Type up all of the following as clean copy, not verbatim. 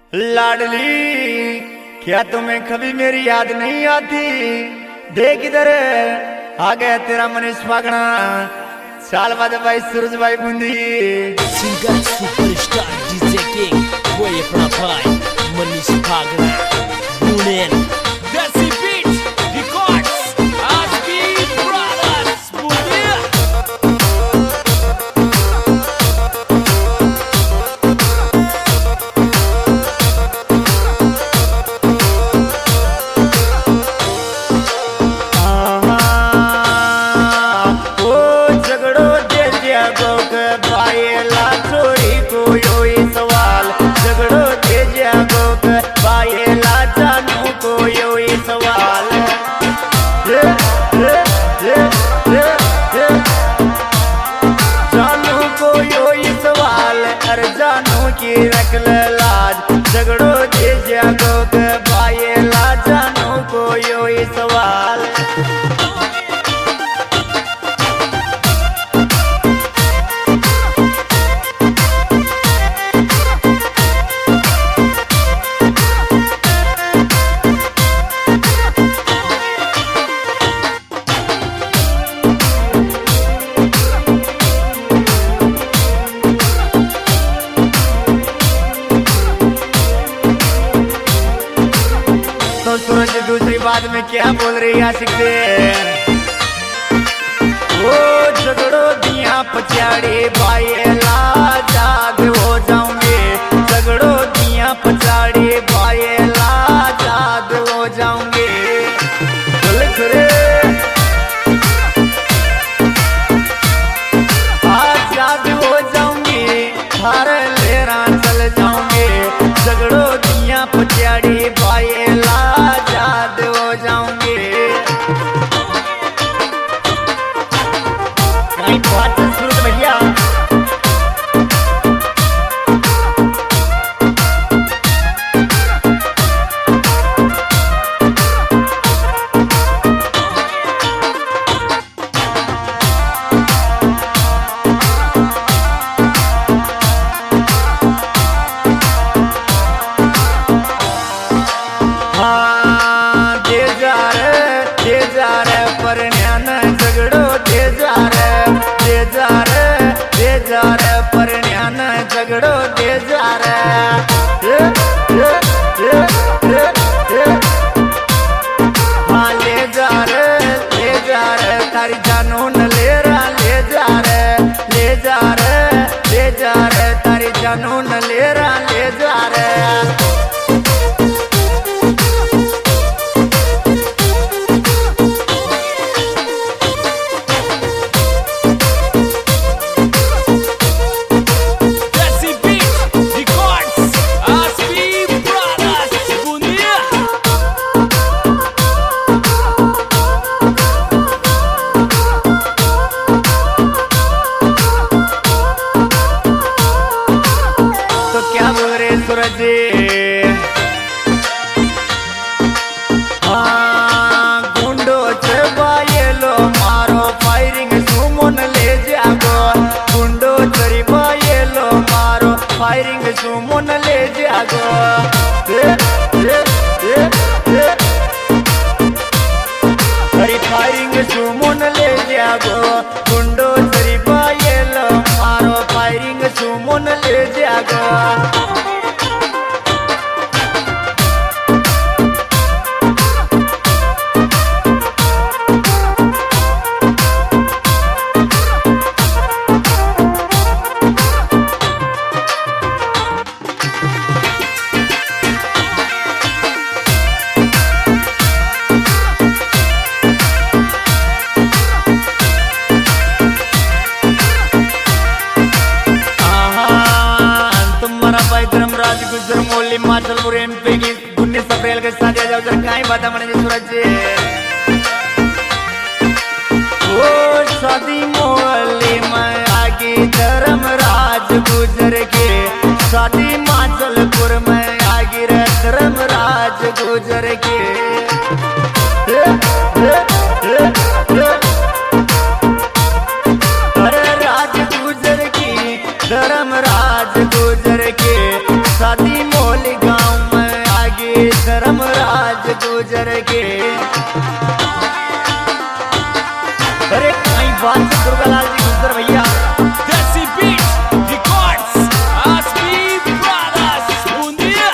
लाडली, क्या तुम्हें कभी मेरी याद नहीं आती? देख इधर आ गया तेरा मनीष पागना। साल बाद भाई सूरज भाई Bundi singer superstar DJ king वो ये अपना भाई मनीष पागना बुनेन देसी बीट रिकॉर्ड्स आसपी ब्रदर्स बुनिया। जानू की रख लाज झगड़ो दे जागो के भाई ला जानू को यो ही सवाल। सूरज दूसरी बात में क्या बोल रही आशिक से? ओ झगड़ो दिया पचाड़ी भाई ला जाग हो जाऊंगे। झगड़ो दिया पचाड़ी भाई ला जाग हो जाऊंगे। आज जाग हो जाऊंगी हर लेरा चल जाऊंगे। झगड़ो दिया पचाड़ी भाई हो जाऊंगे। कहीं बात सुन भैया। पर न्यान झगड़ो दे जा रे पर न्यान झगड़ो दे जा रे। हाँ ले जा रे तारी जानू न ले जा रे तारी जानू न ले जा रे। सूरज हाँ गुंडो चबायलो मारो फायरिंग सुमन ले जागो। गुंडो चबायलो मारो फायरिंग सुमन ले जागो। अरे फायरिंग सुमन ले जागो। गुंडो चबायलो मारो फायरिंग सुमन ले जागो। गुजर मोली माचलपुर एमपी की 19 अप्रैल के साथ जाओ जरा काई बात मने सूरज ओ शादी मोली में आगे धर्मराज गुजर के। शादी माचलपुर में आगे धर्मराज गुजर के। अरे राज गुजर की धर्मराज गुजर के। शादी मोली गाँव गुजर के। अरे कई बात से दुर्गालाल जी गुजर भैया। देसी beat records Aasmi brothers Bundiya.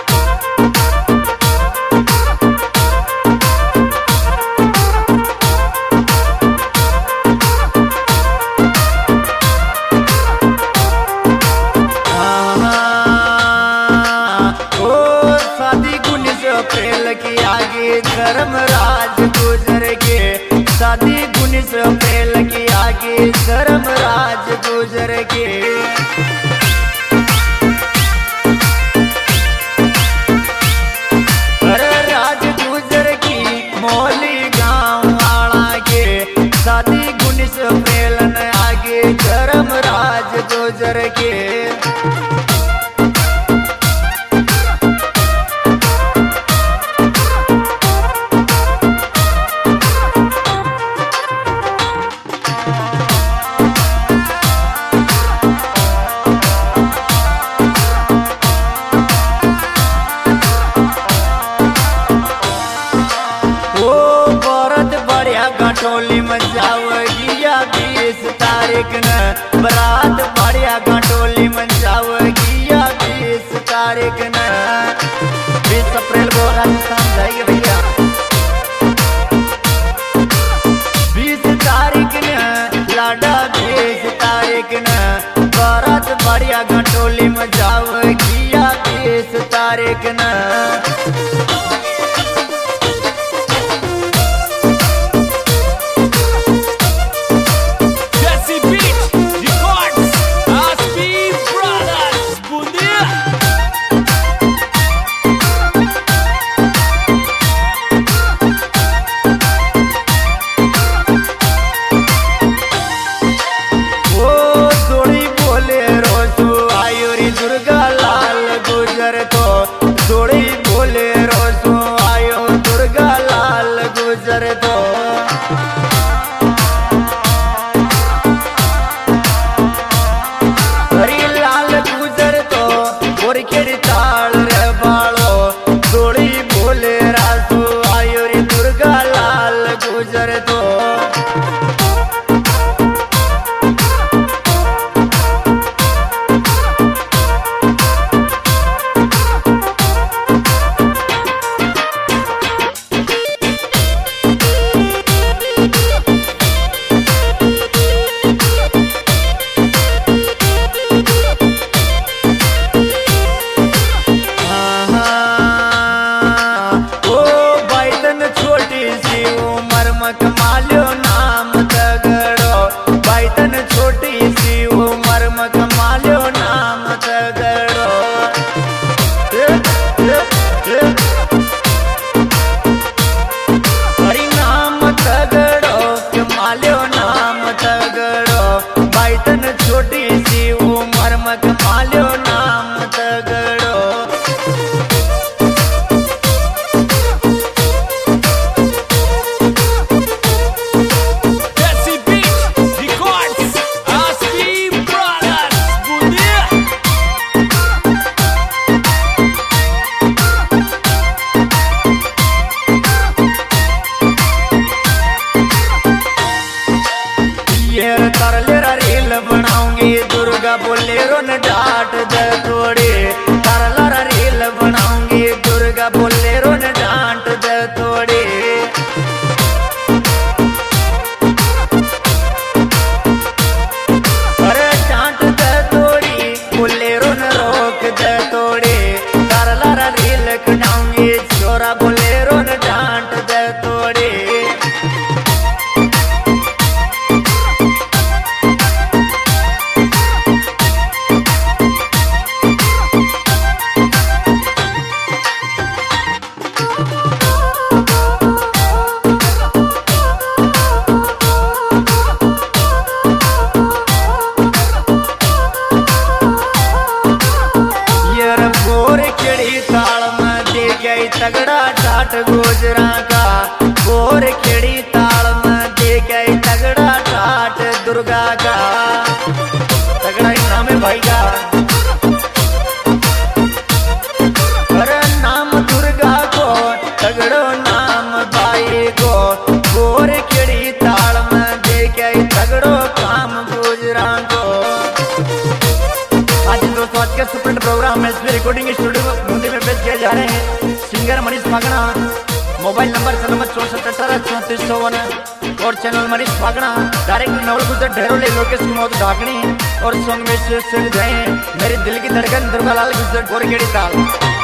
शादी 19 अप्रैल की आगे धर्मराज गुजर के। शादी 19 अप्रैल की आगे धर्मराज गुजर के। अरे राज गुजर की मौली गाँव वाला के। शादी 19 अप्रैल न आगे धर्मराज गुजर के। घाटोली में जावगिया 20 तारीख न बरात बढ़िया घाटोली में जावगिया 20 तारीख न। 20 अप्रैल को राजस्थान जाएंगे भैया। 20 तारीख न लाडा 20 तारीख न बरात बढ़िया घाटोली में जावगिया 20 तारीख न। दुर्गालाल गुजर तो जोड़ी बोले रोसो आयो दुर्गालाल गुजर तो। हरी लाल गुजर तो और खेड़ी ताल रे बालो जोड़ी बोले रासो आयो रे दुर्गालाल गुजर तो। कमालो नाम तगड़ो बैतन छोटी सी उम्र में कमालो नाम तगड़ो। हरि नाम तगड़ो कमालो नाम तगड़ो बैतन छोटी सी उम्र में कमालो नाम तगड़ो। तरलेरा रील बनाऊंगी दुर्गा बोलेरो न डांट दे थोड़े। तरलेरा रील बनाऊंगी दुर्गा बोलेरो न डांट दे थोड़े। अरे डांट दे थोड़ी बोलेरो न रोक दे थोड़े। तरलेरा रील बनाऊंगी छोरा बोलेरो न डांट दे थोड़े। तगड़ा ठाट गुजरा का गोर खेड़ी ताल में दे गई तगड़ा ठाट दुर्गा का। तगड़ा ही नाम है भाई का। अरे नाम दुर्गा को तगड़ो रिकॉर्डिंग स्टूडियो बूंदी में पेश किए जा रहे हैं singer Manish Phagda. Mobile number 6418 और चैनल मनीष फागड़ा। डायरेक्ट नवल गुजर ढेरोले लोकेश की मौत ढाकनी और सॉन्ग में शेर गए मेरे दिल की धड़कन दुर्गा लाल गुजर गोरगेड़ी ताल।